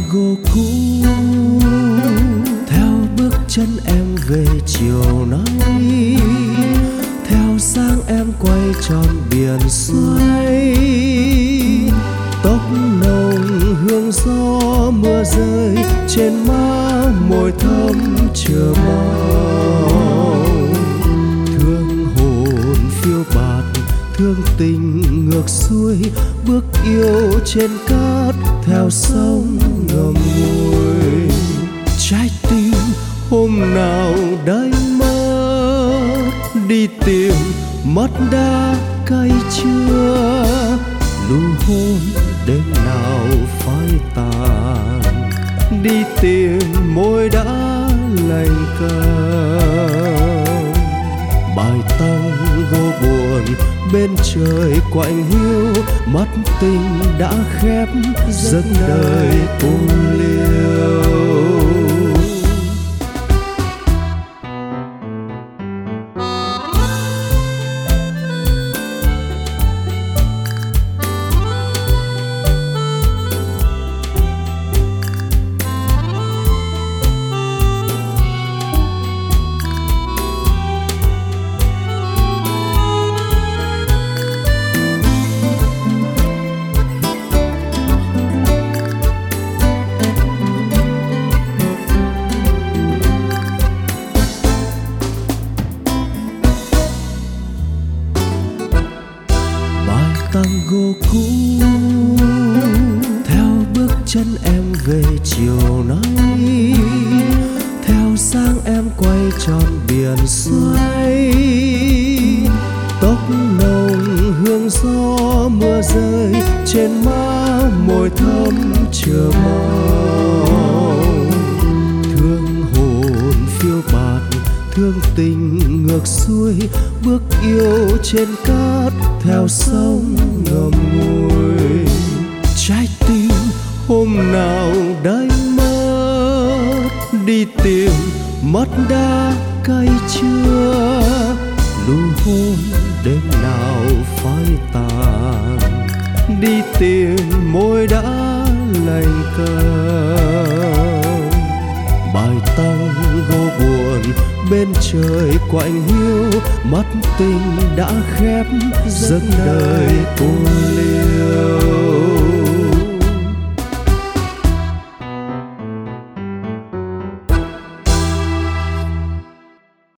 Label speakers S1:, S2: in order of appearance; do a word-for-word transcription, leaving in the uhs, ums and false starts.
S1: tango cũ theo bước chân em về chiều nay, theo sáng em quay tròn biển xoay, tóc nồng hương gió mưa rơi trên má môi thơm chờ mong. Thương hồn phiêu bạt, thương tình ngược xuôi, bước yêu trên cát theo sông ngầm ngùi. Trái tim hôm nào đây mất, đi tìm mất đã cay chưa, nụ hôn đêm nào phai tàn, đi tìm môi đã lạnh câm. Bài tango buồn bên trời quạnh hiu, mắt tình đã khép giấc đời cô liêu. Tango cũ theo bước chân em về chiều nay, theo sáng em quay tròn biển xoay, tóc nồng hương gió mưa rơi trên má môi thơm chờ mong. Thương hồn phiêu bạt, thương tình ngược xuôi, bước yêu trên cát theo sông ngầm ngùi. Trái tim hôm nào đây mất, đi tìm mất đã cay chưa, nụ hôn đêm nào phai tàn, đi tìm môi đã lạnh câm. Bài tango buồn bên trời quạnh hiu, mắt tình đã khép giấc đời cô liêu.